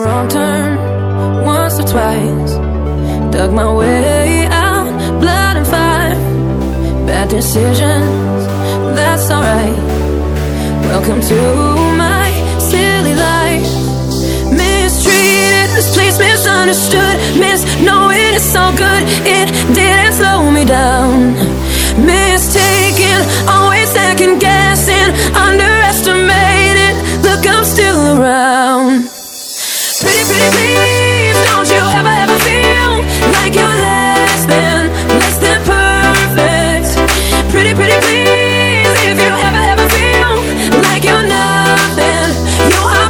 wrong turn once or twice. Dug my way out, blood and fire. Bad decisions, that's alright. Welcome to my silly life. Mistreated, misplaced, misunderstood. Miss knowing it's all good, it didn't slow me down. Mistaken, always second guessing, underestimated. Look, I'm still around. Pretty, pretty please, don't you ever feel like you're less than perfect. Pretty, pretty please, if you ever feel like you're nothing, you are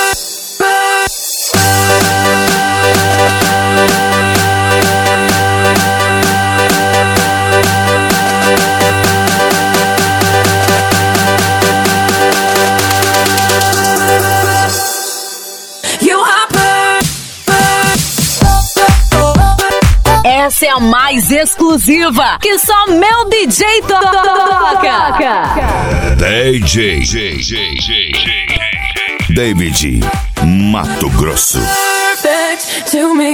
Essa é a mais exclusiva que só meu DJ toca. DJ David Mato Grosso. Perfect to me.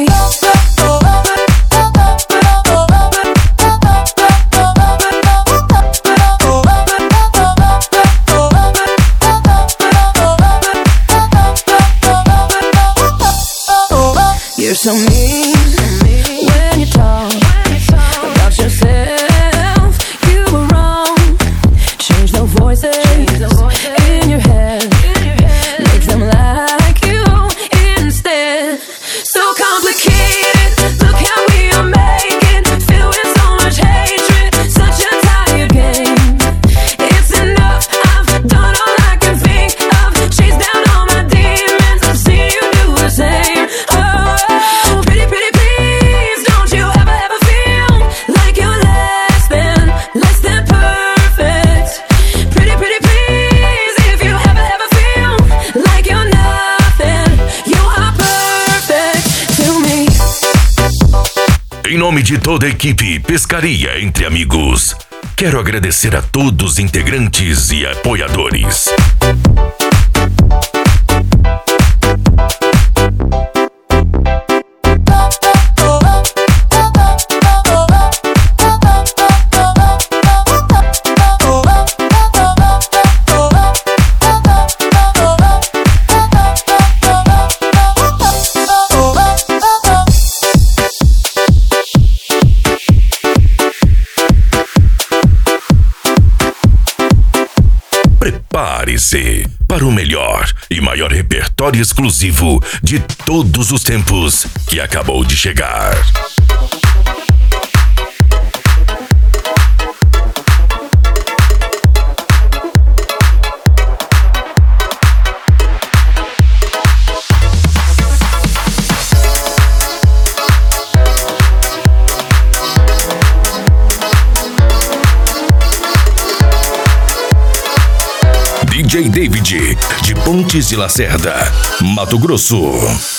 You're so mean when you talk about yourself. You were wrong. Change the voices in your head. Make them like you instead. So complicated. Look how we are making. Filled with so much hatred. Such a tired game. It's enough. I've done all I can think of. Chased down all my demons. I've seen you do the same. Oh, pretty, pretty please, don't you ever feel like you're less than perfect. Pretty, pretty please, if you ever feel like you're nothing, you are perfect to me. Em nome de toda a equipe Pescaria Entre Amigos, quero agradecer a todos os integrantes e apoiadores. Prepare-se para o melhor e maior repertório exclusivo de todos os tempos que acabou de chegar. DJ David, de Pontes de Lacerda, Mato Grosso.